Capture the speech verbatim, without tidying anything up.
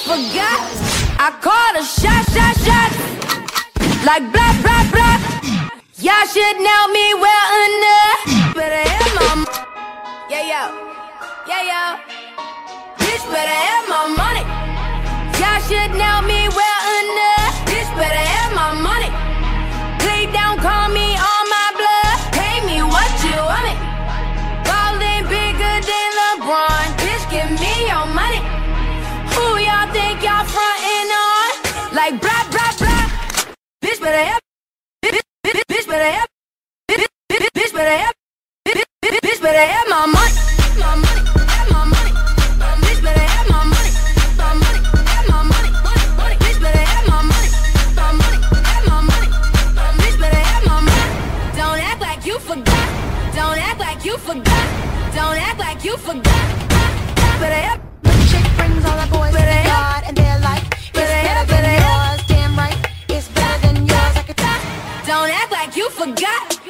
forgot. I called a shot, shot, shot. Like blah, blah, blah. Y'all should know me well enough. Better have my m- Yeah, yo. Yeah, yo. Bitch better have my money. Y'all should know me well enough. Bitch better have my money. Please don't call me on my blood. Pay me what you want it. Ballin' bigger than LeBron. Bitch, give me your money. Who y'all think y'all frontin' on? Like blah, blah, blah. Bitch better have. Bitch, bitch, bitch better have. Bitch, bitch, bitch better have. Bitch, bitch, bitch better have my money. My money, have my money. Bitch better have my money. My money, have my money. Money, money. Bitch better have my money. My money, have my money. Bitch better have my money. Don't act like you forgot. Don't act like you forgot. Don't act like you forgot. Better have. The chick brings all the boys to the yard and they're like, it's better than yours, damn right. It's better than yours, I could tell. Don't act like you forgot.